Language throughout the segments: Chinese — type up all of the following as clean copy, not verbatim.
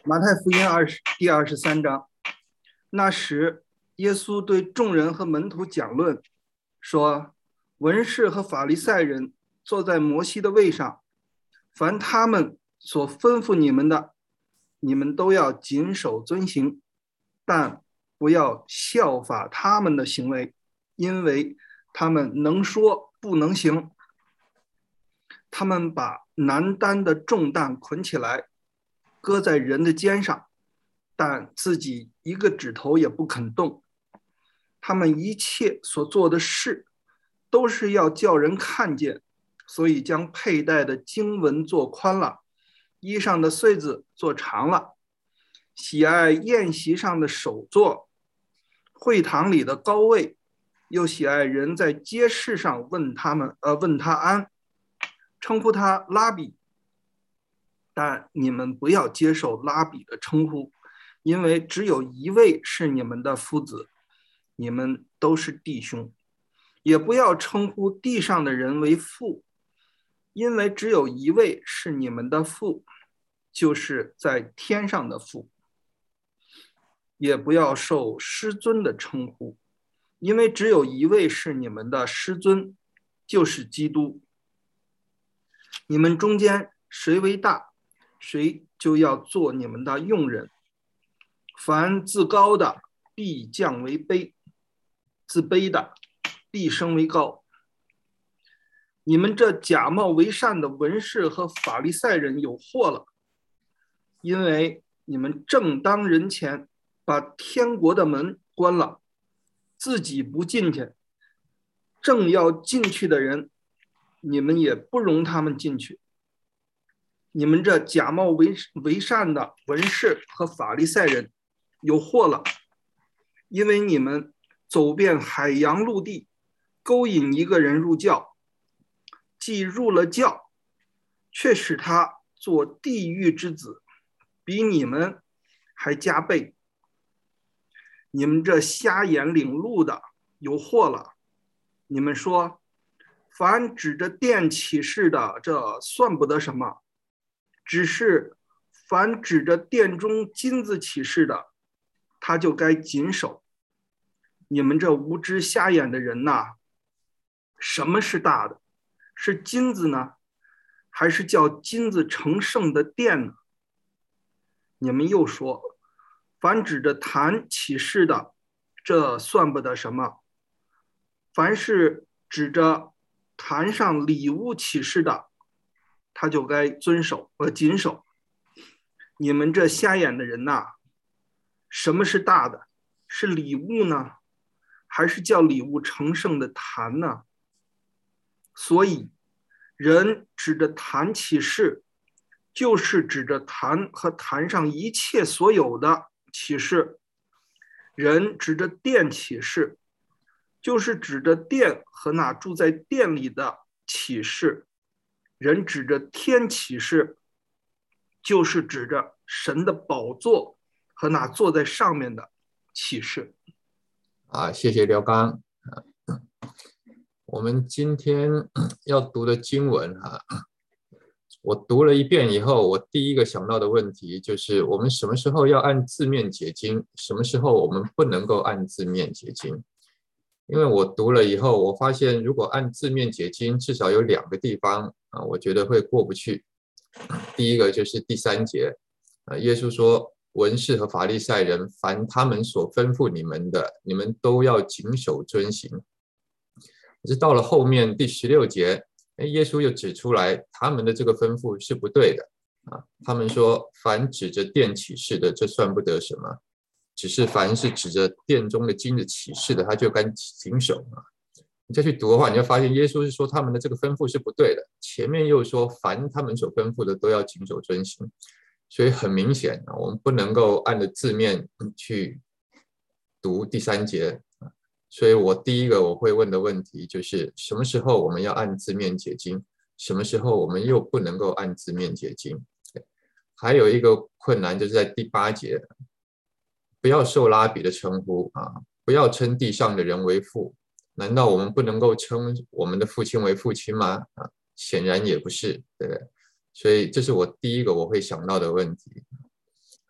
马太福音第23章，那时耶稣对众人和门徒讲论，说：文士和法利赛人坐在摩西的位上，凡他们所吩咐你们的，你们都要谨守遵行，但不要效法他们的行为，因为他们能说不能行。他们把难担的重担捆起来，搁在人的肩上，但自己一个指头也不肯动。他们一切所做的事，都是要叫人看见，所以将佩戴的经文做宽了，衣裳的穗子做长了，喜爱宴席上的首座，会堂里的高位，又喜爱人在街市上问他安，称呼他拉比。但你们不要接受拉比的称呼，因为只有一位是你们的夫子，你们都是弟兄。也不要称呼地上的人为父，因为只有一位是你们的父，就是在天上的父。也不要受师尊的称呼，因为只有一位是你们的师尊，就是基督。你们中间谁为大，谁就要做你们的用人。凡自高的，必降为卑；自卑的，必升为高。你们这假冒为善的文士和法利赛人有祸了，因为你们正当人前把天国的门关了，自己不进去，正要进去的人，你们也不容他们进去。你们这假冒为善的文士和法利赛人有祸了，因为你们走遍海洋陆地，勾引一个人入教，既入了教，却使他做地狱之子，比你们还加倍。你们这瞎眼领路的有祸了！你们说，凡指着殿起誓的，这算不得什么；只是凡指着殿中金子起誓的，他就该谨守。你们这无知瞎眼的人呐，什么是大的？是金子呢，还是叫金子成圣的殿呢？你们又说，凡指着坛起誓的，这算不得什么；凡是指着坛上礼物起誓的，他就该谨守。你们这瞎眼的人呐，什么是大的？是礼物呢，还是叫礼物成圣的坛呢？所以人指着坛起誓，就是指着坛和坛上一切所有的起誓；人指着殿起誓，就是指着殿和那住在殿里的起誓；人指着天起誓，就是指着神的宝座和那坐在上面的起誓。 谢谢廖刚。我们今天要读的经文我读了一遍以后，我第一个想到的问题就是，我们什么时候要按字面解经，什么时候我们不能够按字面解经？因为我读了以后，我发现如果按字面解经，至少有2个地方我觉得会过不去。第一个就是第3节，耶稣说，文士和法利赛人，凡他们所吩咐你们的，你们都要谨守遵行。可是到了后面第16节，耶稣又指出来，他们的这个吩咐是不对的他们说，凡指着殿起誓的，这算不得什么；只是凡是指着殿中的金子起誓的，他就该谨守你再去读的话，你就发现耶稣是说他们的这个吩咐是不对的，前面又说凡他们所吩咐的都要谨守遵行，所以很明显我们不能够按着字面去读第3节。所以我第一个我会问的问题就是，什么时候我们要按字面解经，什么时候我们又不能够按字面解经？还有一个困难就是在第8节，不要受拉比的称呼不要称地上的人为父。难道我们不能够称我们的父亲为父亲吗？显然也不是，对不对？所以这是我第一个我会想到的问题。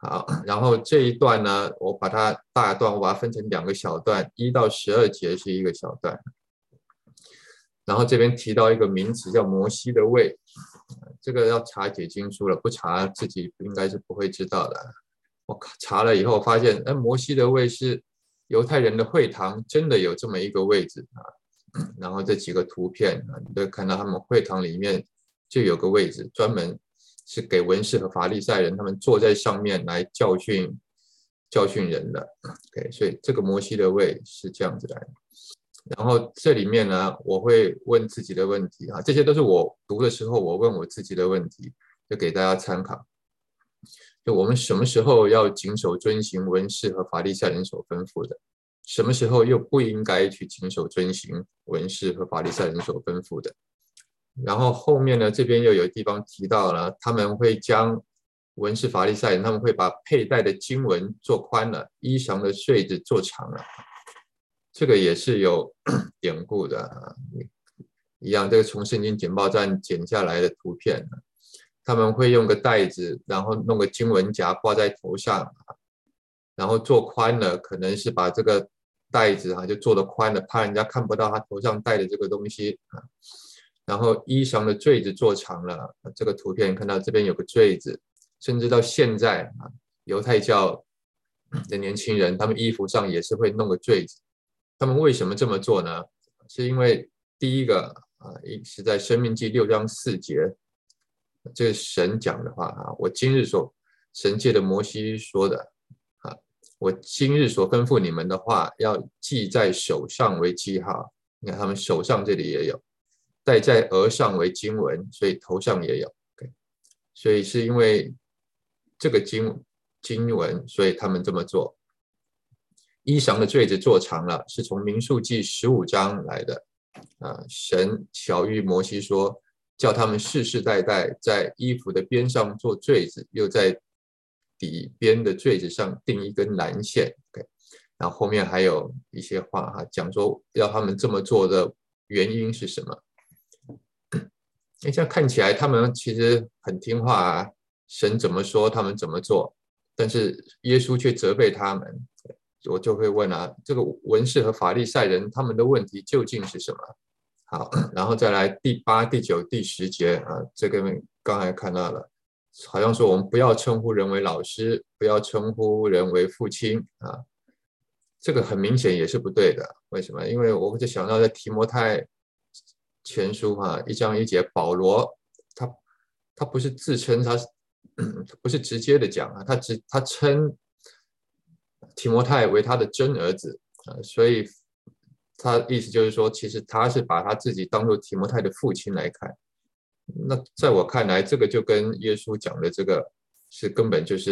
好，然后这一段呢，我把它大段我把它分成2个小段，1到12节是一个小段。然后这边提到一个名词叫摩西的位，这个要查解经书了，不查自己应该是不会知道的。我查了以后发现，摩西的位是犹太人的会堂真的有这么一个位置啊。然后这几个图片啊，你都看到他们会堂里面就有个位置，专门是给文士和法利赛人他们坐在上面来教训人的。OK， 所以这个摩西的位是这样子来的。然后这里面呢，我会问自己的问题啊，这些都是我读的时候我问我自己的问题，就给大家参考。就我们什么时候要谨守遵行文士和法利赛人所吩咐的，什么时候又不应该去谨守遵行文士和法利赛人所吩咐的。然后后面呢，这边又有地方提到了，他们会将文士法利赛人，他们会把佩戴的经文做宽了，衣裳的穗子做长了。这个也是有典故的一样，这个从圣经简报站剪下来的图片，他们会用个带子，然后弄个经文夹挂在头上，然后做宽了，可能是把这个带子就做得宽了，怕人家看不到他头上戴的这个东西。然后衣裳的坠子做长了，这个图片看到这边有个坠子，甚至到现在犹太教的年轻人，他们衣服上也是会弄个坠子。他们为什么这么做呢？是因为第一个是在申命记6章4节，这个神讲的话我今日所神借的摩西说的我今日所吩咐你们的话，要记在手上为记号。你看他们手上这里也有，戴在额上为经文，所以头上也有。所以是因为这个经文，所以他们这么做。衣裳的坠子做长了，是从民数记15章来的。神晓谕摩西说，叫他们世世代代在衣服的边上做坠子，又在底边的坠子上钉一根蓝线。然后后面还有一些话讲说要他们这么做的原因是什么。这样看起来他们其实很听话神怎么说他们怎么做，但是耶稣却责备他们。我就会问这个文士和法利赛人他们的问题究竟是什么？好，然后再来第8、第9、第10节这个刚才看到了，好像说我们不要称呼人为老师，不要称呼人为父亲这个很明显也是不对的。为什么？因为我就想到在提摩太前书1章1节，保罗他不是自称，他不是直接的讲他称提摩太为他的真儿子所以他意思就是说，其实他是把他自己当作提摩太的父亲来看。那在我看来，这个就跟耶稣讲的这个是根本就是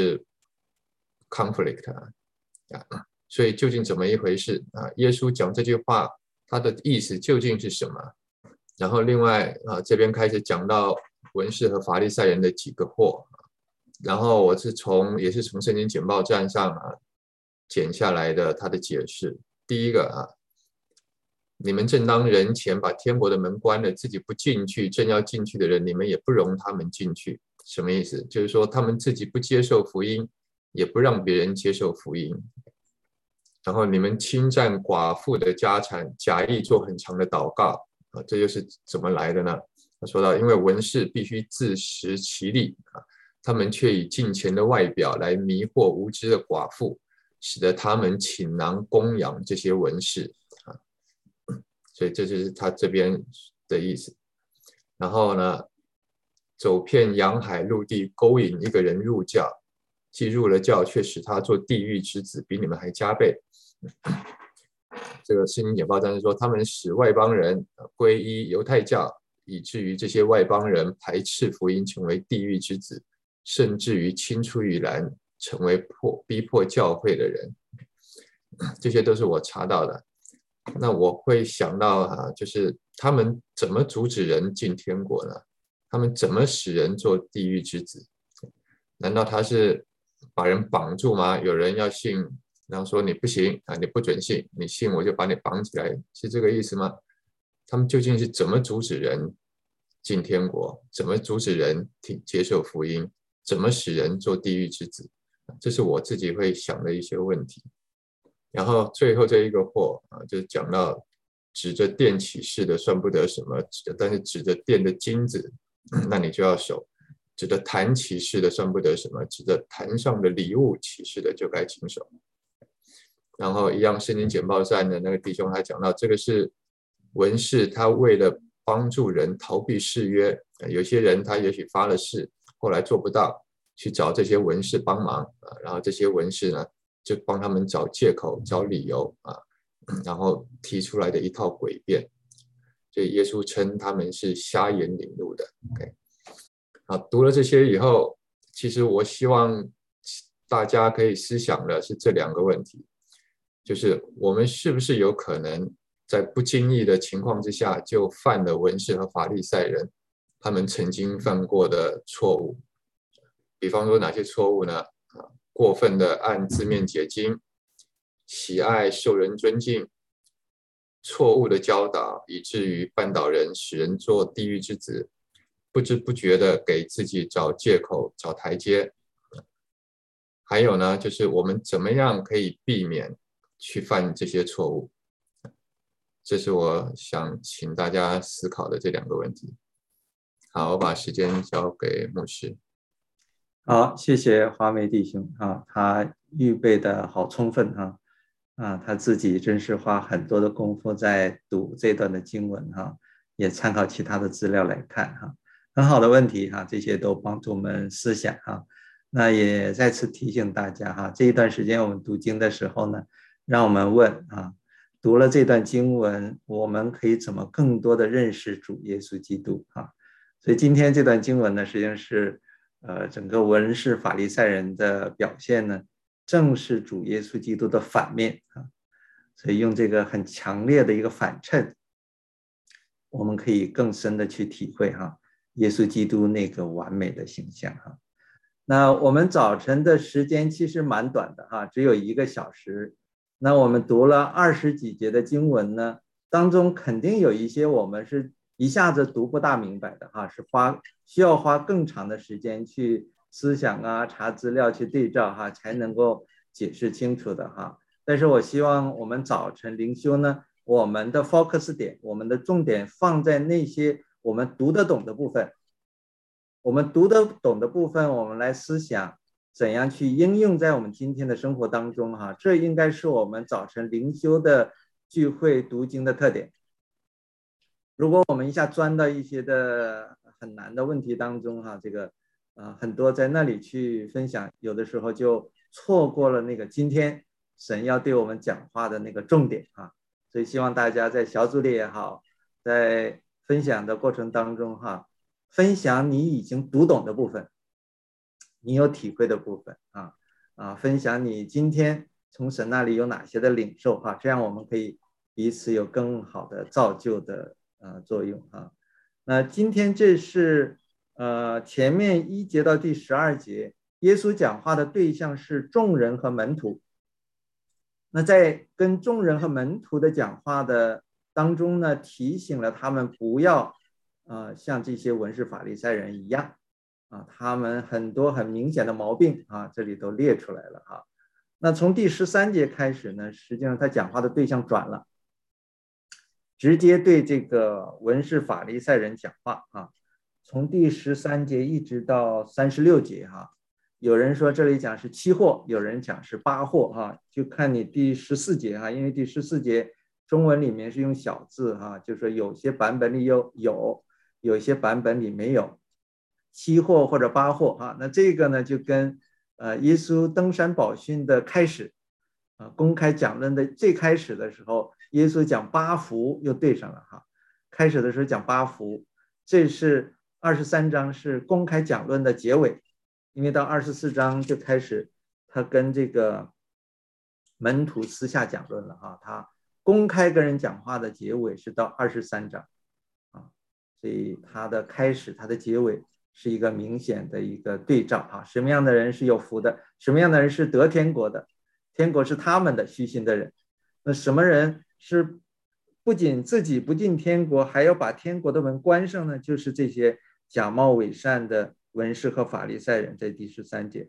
conflict 所以究竟怎么一回事耶稣讲这句话，他的意思究竟是什么？然后另外这边开始讲到文士和法利赛人的几个祸，然后我是也是从圣经简报站上剪下来的他的解释。第一个你们正当人前把天国的门关了，自己不进去，正要进去的人，你们也不容他们进去。什么意思？就是说他们自己不接受福音，也不让别人接受福音。然后你们侵占寡妇的家产，假意做很长的祷告这又是怎么来的呢？他说到，因为文士必须自食其力他们却以敬虔的外表来迷惑无知的寡妇，使得他们倾囊供养这些文士所以这就是他这边的意思。然后呢，走遍洋海陆地，勾引一个人入教，既入了教，却使他做地狱之子，比你们还加倍。这个圣经简报站是说，他们使外邦人皈依犹太教，以至于这些外邦人排斥福音，成为地狱之子，甚至于青出于蓝，成为逼迫教会的人。这些都是我查到的。那我会想到就是他们怎么阻止人进天国呢？他们怎么使人做地狱之子？难道他是把人绑住吗？有人要信，然后说你不行你不准信，你信我就把你绑起来，是这个意思吗？他们究竟是怎么阻止人进天国？怎么阻止人接受福音？怎么使人做地狱之子这是我自己会想的一些问题。然后最后这一个或就是讲到指着殿起誓的算不得什么，但是指着殿的金子，那你就要守；指着坛起誓的算不得什么，指着坛上的礼物起誓的就该谨守。然后一样，圣经简报站的那个弟兄他讲到，这个是文士，他为了帮助人逃避誓约，有些人他也许发了誓，后来做不到，去找这些文士帮忙然后这些文士呢就帮他们找借口、找理由然后提出来的一套诡辩。所以耶稣称他们是瞎眼领路的。OK， 读了这些以后，其实我希望大家可以思想的是这两个问题，就是我们是不是有可能在不经意的情况之下就犯了文士和法利赛人他们曾经犯过的错误。比方说哪些错误呢？过分的按字面解经，喜爱受人尊敬，错误的教导以至于绊倒人，使人做地狱之子，不知不觉的给自己找借口、找台阶。还有呢，就是我们怎么样可以避免去犯这些错误？这是我想请大家思考的这两个问题。好，我把时间交给牧师。 好，谢谢华梅弟兄他预备的好充分他自己真是花很多的功夫在读这段的经文也参考其他的资料来看很好的问题这些都帮助我们思想那也再次提醒大家这一段时间我们读经的时候呢，让我们问读了这段经文，我们可以怎么更多的认识主耶稣基督所以今天这段经文呢，实际上是整个文士法利赛人的表现呢，正是主耶稣基督的反面所以用这个很强烈的一个反衬，我们可以更深的去体会耶稣基督那个完美的形象那我们早晨的时间其实蛮短的只有1个小时。那我们读了20几节的经文呢，当中肯定有一些我们是一下子读不大明白的是需要花更长的时间去思想查资料去对照才能够解释清楚的但是我希望我们早晨灵修呢，我们的 focus 点，我们的重点放在那些我们读得懂的部分。我们读得懂的部分，我们来思想怎样去应用在我们今天的生活当中这应该是我们早晨灵修的聚会读经的特点。如果我们一下钻到一些的很难的问题当中这个很多在那里去分享，有的时候就错过了那个今天神要对我们讲话的那个重点所以希望大家在小组里也好，在分享的过程当中分享你已经读懂的部分，你有体会的部分分享你今天从神那里有哪些的领受这样我们可以彼此有更好的造就的作用那今天这是前面1节到第12节，耶稣讲话的对象是众人和门徒。那在跟众人和门徒的讲话的当中呢，提醒了他们不要像这些文士法利赛人一样他们很多很明显的毛病这里都列出来了那从第13节开始呢，实际上他讲话的对象转了，直接对这个文士法利赛人讲话从第13节一直到36节有人说这里讲是7祸，有人讲是8祸就看你第14节因为第14节中文里面是用小字就是说有些版本里有些版本里没有7祸或者8祸那这个呢就跟耶稣登山宝训的开始公开讲论的最开始的时候，耶稣讲8福又对上了开始的时候讲8福，这是23章是公开讲论的结尾，因为到24章就开始他跟这个门徒私下讲论了他公开跟人讲话的结尾是到23章所以他的开始他的结尾是一个明显的一个对照什么样的人是有福的，什么样的人是得天国的，天国是他们的虚心的人。那什么人是不仅自己不进天国，还要把天国的门关上呢？就是这些假冒伪善的文士和法利赛人，在第13节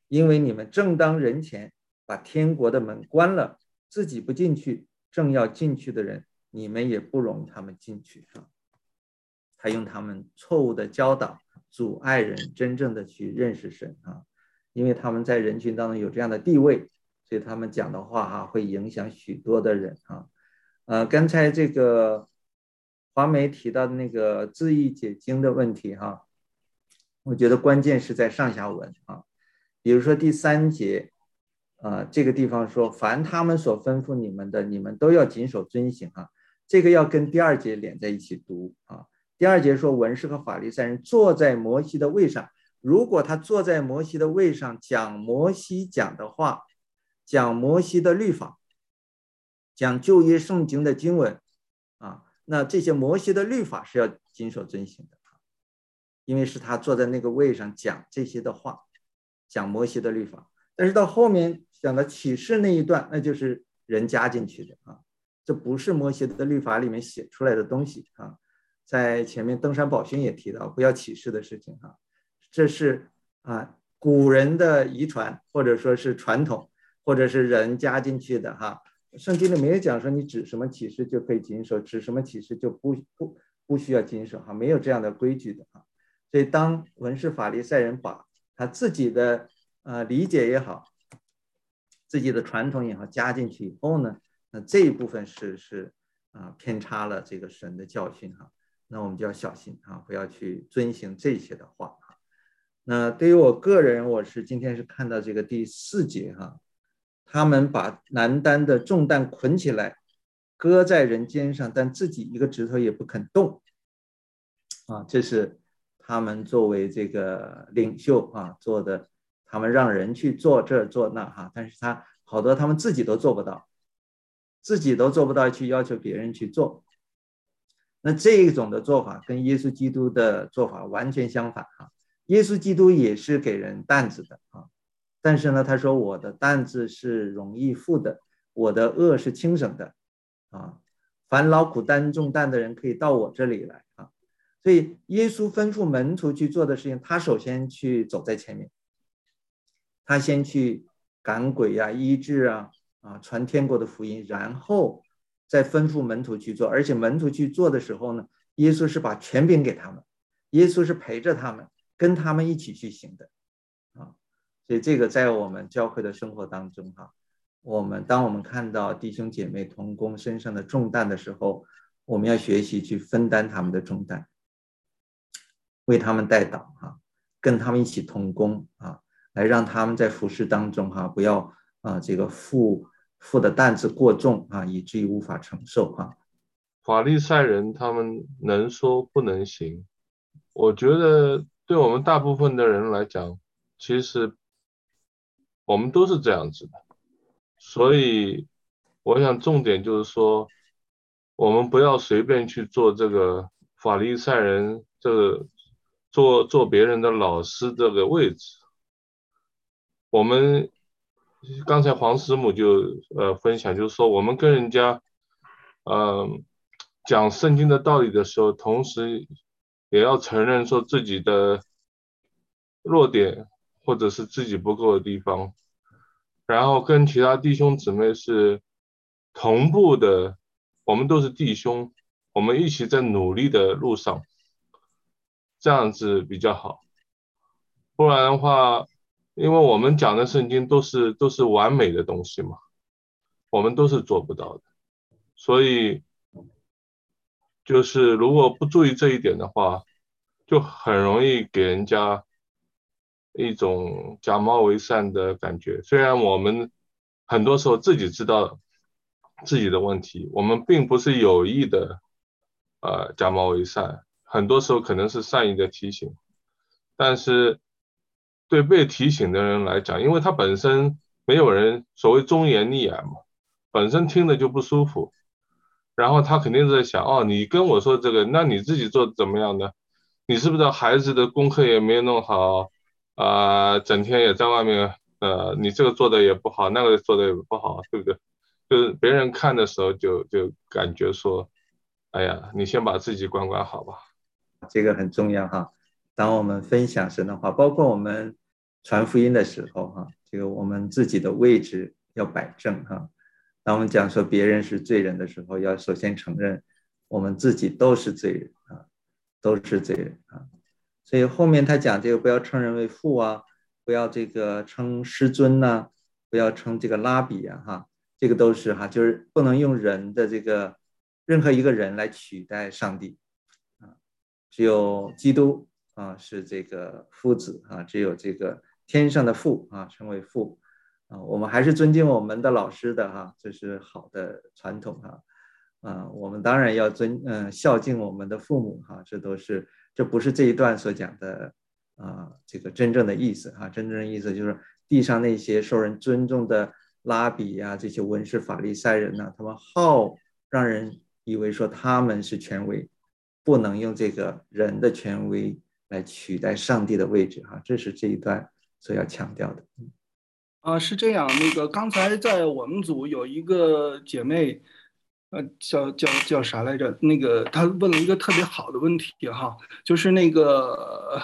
因为你们正当人前把天国的门关了，自己不进去，正要进去的人，你们也不容他们进去。他用他们错误的教导阻碍人真正的去认识神因为他们在人群当中有这样的地位，所以他们讲的话会影响许多的人刚才这个华梅提到的那个字义解经的问题我觉得关键是在上下文比如说第3节这个地方说凡他们所吩咐你们的，你们都要谨守遵行这个要跟第2节连在一起读第2节说文士和法利赛人坐在摩西的位上，如果他坐在摩西的位上讲摩西讲的话，讲摩西的律法，讲旧约圣经的经文那这些摩西的律法是要谨守遵行的因为是他坐在那个位上讲这些的话，讲摩西的律法。但是到后面讲的启示那一段，那就是人加进去的这不是摩西的律法里面写出来的东西在前面登山宝训也提到不要启示的事情这是古人的遗传，或者说是传统，或者是人加进去的圣经里没有讲说你指什么启示就可以谨守，指什么启示就不需要谨守没有这样的规矩的所以当文士法利赛人把他自己的理解也好，自己的传统也好加进去以后呢，那这一部分是偏差了这个神的教训那我们就要小心不要去遵行这些的话那对于我个人，我是今天是看到这个第4节他们把难担的重担捆起来，搁在人肩上，但自己一个指头也不肯动这是他们作为这个领袖做的，他们让人去做这做那但是好多他们自己都做不到，去要求别人去做。那这一种的做法跟耶稣基督的做法完全相反耶稣基督也是给人担子的但是呢他说我的担子是容易负的，我的轭是轻省的凡劳苦担重担的人可以到我这里来所以耶稣吩咐门徒去做的事情，他首先去走在前面，他先去赶鬼医治传天国的福音，然后再吩咐门徒去做。而且门徒去做的时候呢，耶稣是把权柄给他们，耶稣是陪着他们，跟他们一起去行的所以这个在我们教会的生活当中当我们看到弟兄姐妹同工身上的重担的时候，我们要学习去分担他们的重担，为他们代祷跟他们一起同工来让他们在服事当中不要这个负的担子过重以至于无法承受法利赛人他们能说不能行，我觉得对我们大部分的人来讲，其实我们都是这样子的。所以我想重点就是说，我们不要随便去做这个法利赛人这个做别人的老师这个位置。我们刚才黄师母就分享，就是说我们跟人家讲圣经的道理的时候，同时也要承认说自己的弱点或者是自己不够的地方，然后跟其他弟兄姊妹是同步的，我们都是弟兄，我们一起在努力的路上，这样子比较好。不然的话，因为我们讲的圣经都是完美的东西嘛，我们都是做不到的，所以就是如果不注意这一点的话，就很容易给人家一种假冒为善的感觉。虽然我们很多时候自己知道自己的问题，我们并不是有意的假冒为善，很多时候可能是善意的提醒，但是对被提醒的人来讲，因为他本身没有人所谓忠言逆耳嘛，本身听着就不舒服，然后他肯定是在想你跟我说这个，那你自己做怎么样呢？你是不是孩子的功课也没有弄好整天也在外面你这个做的也不好，那个做的也不好，对不对？就是别人看的时候就感觉说，哎呀，你先把自己管好吧。 这个很重要当我们分享神的话，包括我们传福音的时候哈，这个我们自己的位置要摆正哈。当我们讲说别人是罪人的时候，要首先承认我们自己都是罪人啊，都是罪人啊。所以后面他讲这个不要称人为父啊，不要这个称师尊呐，不要称这个拉比啊哈，这个都是哈，就是不能用人的这个任何一个人来取代上帝啊，只有基督啊是这个父子啊，只有这个天上的父啊称为父啊，我们还是尊敬我们的老师的哈，这是好的传统哈。我们当然要孝敬我们的父母哈，这不是这一段所讲的这个真正的意思哈，真正的意思就是地上那些受人尊重的拉比呀，这些文士法利赛人呢，他们好让人以为说他们是权威，不能用这个人的权威来取代上帝的位置哈，这是这一段所要强调的。 是这样，那个刚才在我们组有一个姐妹，叫啥来着？那个她问了一个特别好的问题哈，就是那个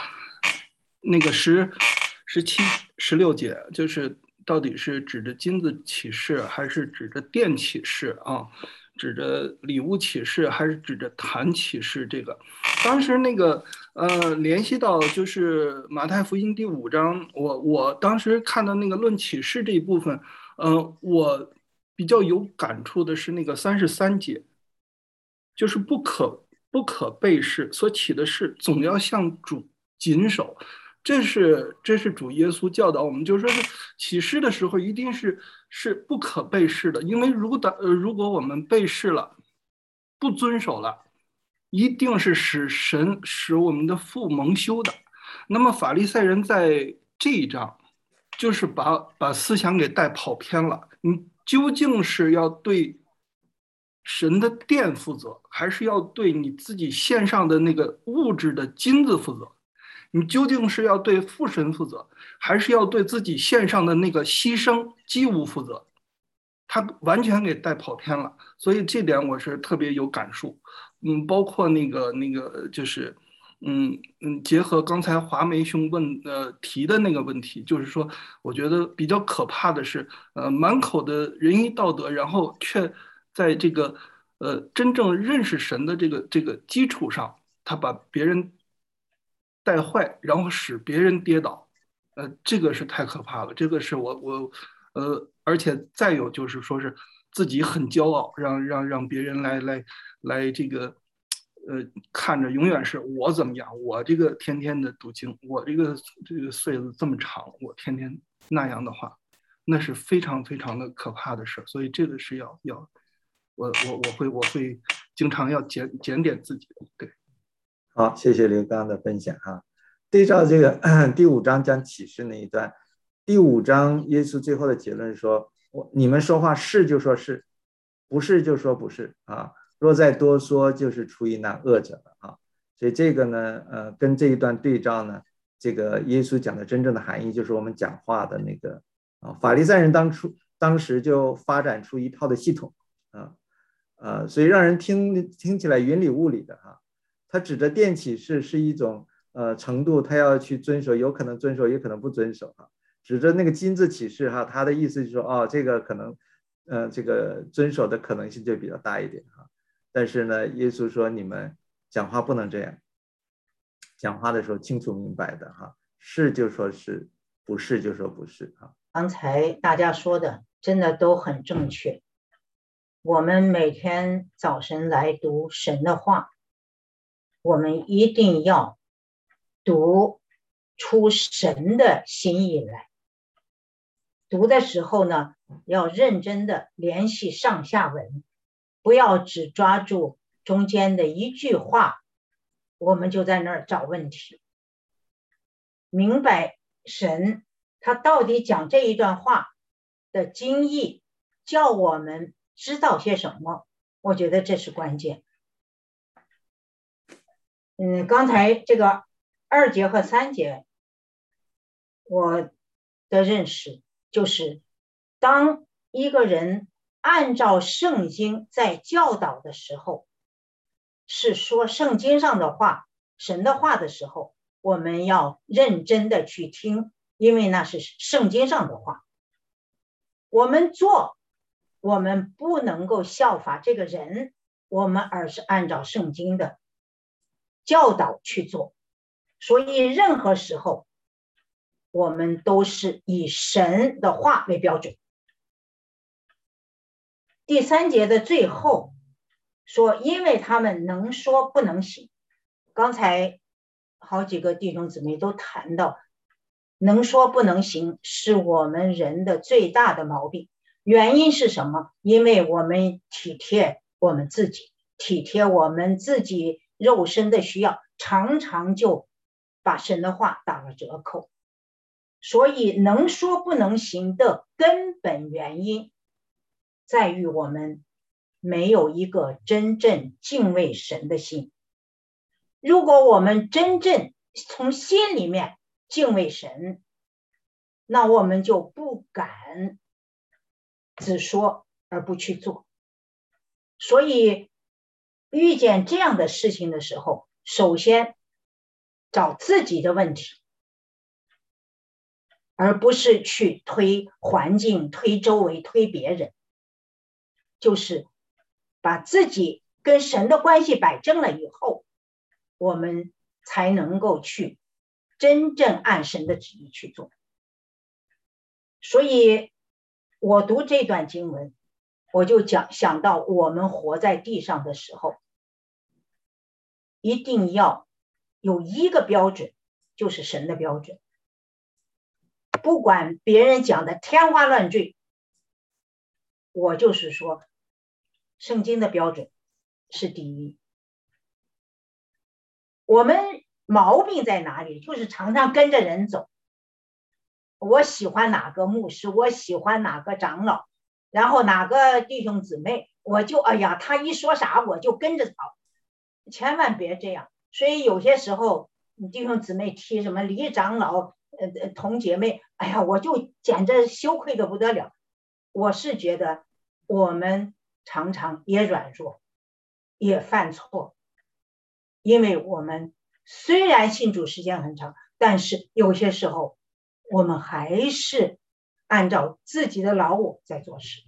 17、16节，就是到底是指着金子启示，还是指着殿启示啊？指着礼物启示，还是指着坛启示？这个，当时那个联系到就是马太福音第5章，我当时看到那个论启示这一部分，我比较有感触的是那个33节，就是不可背誓，所起的誓总要向主谨守。这是主耶稣教导我们，就是说是启示的时候一定是不可背誓的，因为如果我们背誓了，不遵守了，一定是使我们的父蒙羞的。那么法利赛人在这一章就是把思想给带跑偏了，你究竟是要对神的殿负责，还是要对你自己献上的那个物质的金子负责？你究竟是要对父神负责，还是要对自己献上的那个牺牲祭物负责？他完全给带跑偏了，所以这点我是特别有感触。包括那个就是，结合刚才华梅兄提的那个问题，就是说，我觉得比较可怕的是，满口的仁义道德，然后却在这个真正认识神的这个基础上，他把别人带坏，然后使别人跌倒，这个是太可怕了。这个是而且再有就是说是自己很骄傲，让别人来这个，看着永远是我怎么样，我这个天天的读经，我这个岁数这么长，我天天那样的话，那是非常非常的可怕的事。所以这个是我会经常要检点自己的，对。 好，谢谢刘刚的分享哈。对照这个第5章讲启示那一段，第5章耶稣最后的结论说：你们说话是就说是，不是就说不是啊。若再多说，就是出于那恶者了啊。所以这个呢，跟这一段对照呢，这个耶稣讲的真正的含义就是我们讲话的那个法利赛人当时就发展出一套的系统所以让人听起来云里雾里的哈。他指着殿启示是一种程度，他要去遵守，有可能遵守，也可能不遵守哈。指着那个金字启示哈，他的意思就是说这个可能这个遵守的可能性就比较大一点哈。但是呢，耶稣说你们讲话不能这样，讲话的时候清楚明白的哈，是就说是，不是就说不是哈。 刚才大家说的真的都很正确。我们每天早晨来读神的话，我们一定要读出神的心意来。读的时候呢，要认真的联系上下文，不要只抓住中间的一句话，我们就在那儿找问题。明白神他到底讲这一段话的经义，叫我们知道些什么，我觉得这是关键。刚才这个2节和3节，我的认识就是当一个人按照圣经在教导的时候，是说圣经上的话，神的话的时候，我们要认真的去听， 因为那是圣经上的话。我们做，我们不能够效法这个人，我们而是按照圣经的教导去做。所以任何时候我们都是以神的话为标准。第3节的最后说，因为他们能说不能行。刚才好几个弟兄姊妹都谈到，能说不能行是我们人的最大的毛病。原因是什么？因为我们体贴我们自己，体贴我们自己肉身的需要，常常就把神的话打了折扣。所以能说不能行的根本原因在于我们没有一个真正敬畏神的心。如果我们真正从心里面敬畏神，那我们就不敢只说而不去做。所以遇见这样的事情的时候，首先找自己的问题，而不是去推环境、推周围、推别人，就是把自己跟神的关系摆正了以后，我们才能够去真正按神的旨意去做。所以我读这段经文，我就想到我们活在地上的时候，一定要有一个标准，就是神的标准。不管别人讲的天花乱坠，我就是说圣经的标准是第一。我们毛病在哪里？就是常常跟着人走，我喜欢哪个牧师，我喜欢哪个长老，然后哪个弟兄姊妹，我就哎呀，他一说啥我就跟着走。千万别这样。所以有些时候弟兄姊妹提什么李长老同姐妹，哎呀，我就简直羞愧的不得了。我是觉得我们常常也软弱，也犯错，因为我们虽然信主时间很长，但是有些时候我们还是按照自己的老我在做事。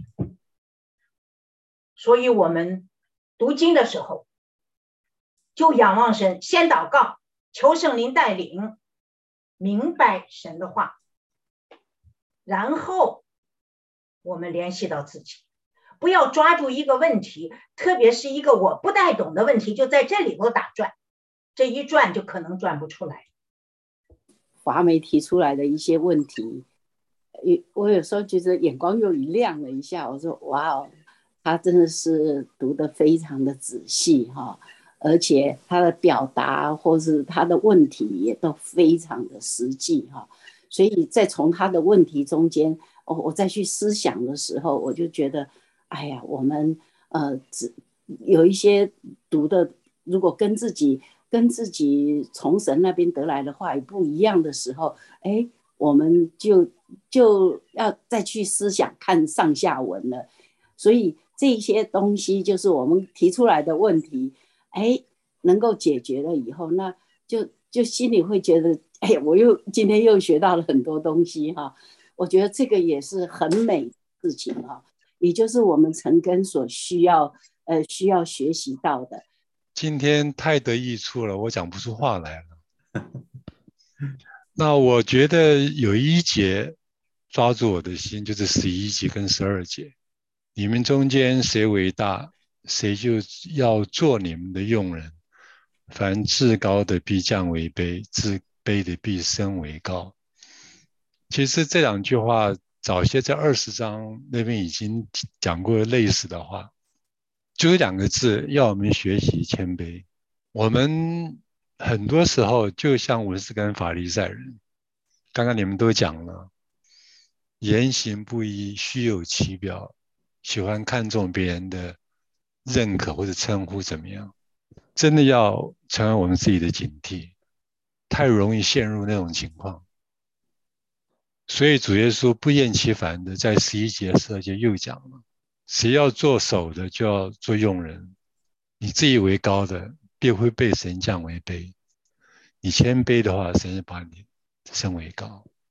所以我们读经的时候就仰望神，先祷告，求圣灵带领，明白神的话，然后我们联系到自己，不要抓住一个问题，特别是一个我不太懂的问题，就在这里头打转，这一转就可能转不出来。 华梅提出来的一些问题，我有时候觉得眼光又一亮了一下，我说哇哦，他真的是读得非常的仔细哈，而且他的表达或是他的问题也都非常的实际哈，所以在从他的问题中间，我再去思想的时候，我就觉得，哎呀，我们有一些读的，如果跟自己从神那边得来的话语不一样的时候，哎，我们就要再去思想看上下文了。所以这些东西就是我们提出来的问题，哎，能够解决了以后，那就心里会觉得，哎，我今天又学到了很多东西哈。我觉得这个也是很美的事情哈，也就是我们陈根所需要学习到的。 今天太得益处了，我讲不出话来了。那我觉得有一节抓住我的心，就是11节跟12节，你们中间谁为大，谁就要做你们的用人。凡至高的必降为卑，至卑的必升为高。其实这两句话早些在20章那边已经讲过类似的话，就是2个字，要我们学习谦卑。我们很多时候就像文士跟法利赛人，刚刚你们都讲了，言行不一，虚有其表，喜欢看重别人的认可或者称呼怎么样，真的要成为我们自己的警惕，太容易陷入那种情况。所以主耶稣不厌其烦的在11节、12节又讲了，谁要做首的就要做用人，你自以为高的必会被神降为卑，你谦卑的话，神就把你升为高。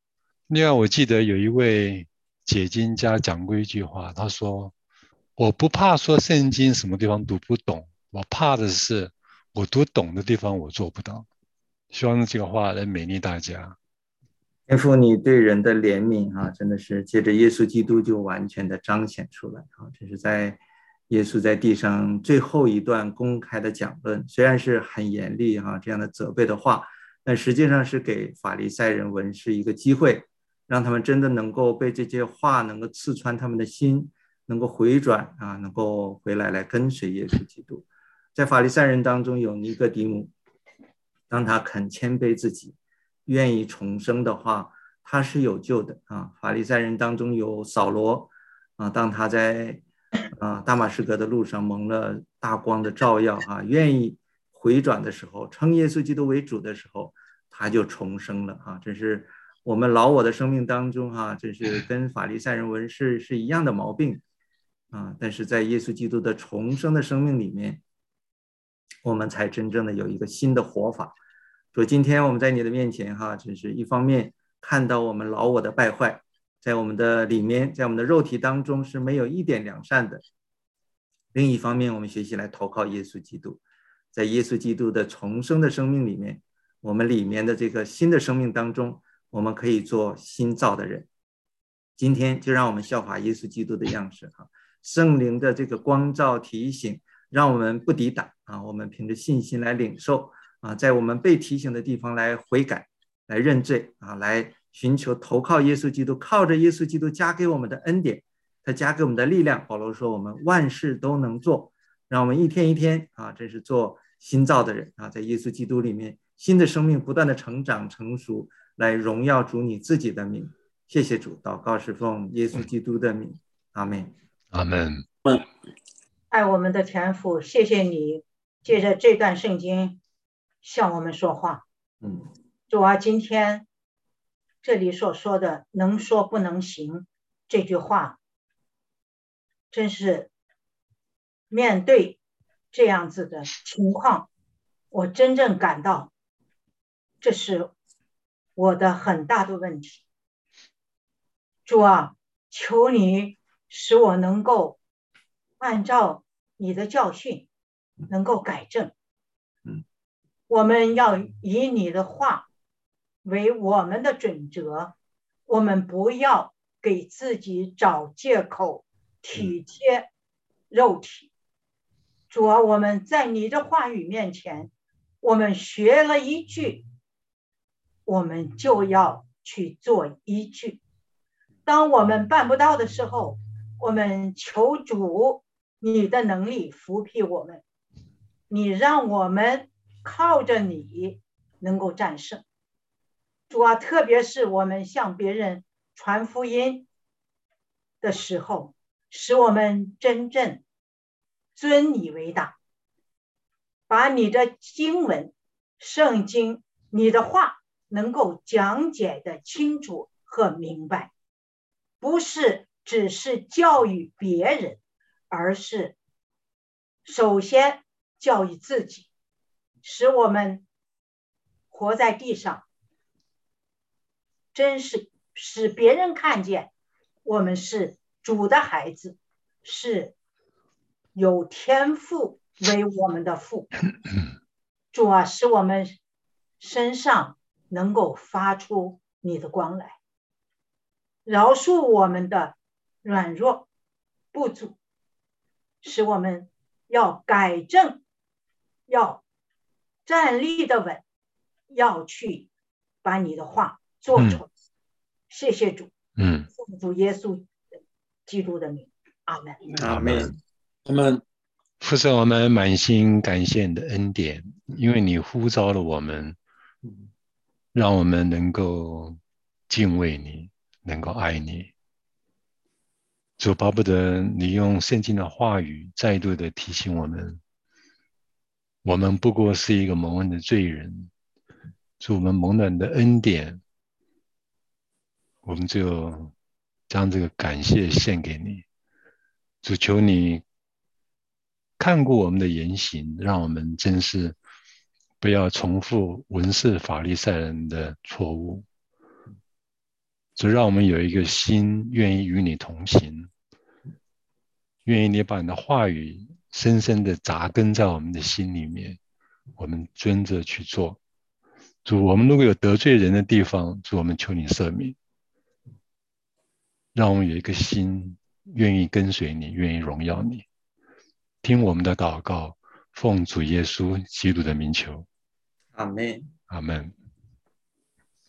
另外，我记得有一位解经家讲过一句话，他说：我不怕说圣经什么地方读不懂，我怕的是我读懂的地方我做不到。希望这个话能勉励大家。 天父，你对人的怜悯啊，真的是借着耶稣基督就完全的彰显出来啊！这是在耶稣在地上最后一段公开的讲论，虽然是很严厉哈，这样的责备的话，但实际上是给法利赛人文士一个机会，让他们真的能够被这些话能够刺穿他们的心，能够回转啊，能够回来跟随耶稣基督。在法利赛人当中有尼哥底母，当他肯谦卑自己，愿意重生的话，他是有救的啊。法利赛人当中有扫罗啊，当他在大马士革的路上蒙了大光的照耀啊，愿意回转的时候，称耶稣基督为主的时候，他就重生了啊。这是我们老我的生命当中哈，这是跟法利赛人文士是一样的毛病啊。但是在耶稣基督的重生的生命里面，我们才真正的有一个新的活法。说今天我们在你的面前哈，只是一方面看到我们老我的败坏，在我们的里面，在我们的肉体当中是没有一点良善的。另一方面，我们学习来投靠耶稣基督，在耶稣基督的重生的生命里面，我们里面的这个新的生命当中，我们可以做新造的人。今天就让我们效法耶稣基督的样式哈，圣灵的这个光照提醒，让我们不抵挡啊，我们凭着信心来领受啊，在我们被提醒的地方来悔改，来认罪啊，来寻求投靠耶稣基督，靠着耶稣基督加给我们的恩典，他加给我们的力量。保罗说我们万事都能做，让我们一天一天啊，真是做新造的人啊，在耶稣基督里面新的生命不断的成长成熟，来荣耀主你自己的名。谢谢主，祷告是奉耶稣基督的名，阿们。 阿们。 爱我们的天父，谢谢你借着这段圣经向我们说话。主啊，今天这里所说的能说不能行这句话，真是面对这样子的情况，我真正感到这是我的很大的问题。主啊，求你使我能够按照你的教训能够改正。我们要以你的话为我们的准则，我们不要给自己找借口体贴肉体。主啊，我们在你的话语面前，我们学了一句，我们就要去做一句。当我们办不到的时候，我们求主你的能力扶庇我们，你让我们靠着你能够战胜。主啊，特别是我们向别人传福音的时候，使我们真正尊你为大，把你的经文圣经你的话能够讲解的清楚和明白，不是只是教育别人，而是首先教育自己，使我们活在地上，真是使别人看见我们是主的孩子，是有天父为我们的父。主啊，使我们身上能够发出你的光来，饶恕我们的软弱不足，使我们要改正，要站立的稳，要去把你的话做出来。谢谢主，奉主耶稣基督的名，阿们。 阿们。 阿们。 父神，我们满心感谢你的恩典，因为你呼召了我们，让我们能够敬畏你，能够爱你。主，巴不得你用圣经的话语再度的提醒我们，我们不过是一个蒙恩的罪人。主，我们蒙了你的恩典，我们就将这个感谢献给你。主，求你看顾我们的言行，让我们真是不要重复文士法利赛人的错误。 主，让我们有一个心愿意与你同行，愿意你把你的话语深深的扎根在我们的心里面，我们遵着去做。主，我们如果有得罪人的地方，主，我们求你赦免，让我们有一个心愿意跟随你，愿意荣耀你。听我们的祷告，奉主耶稣基督的名求， 阿们。 阿们。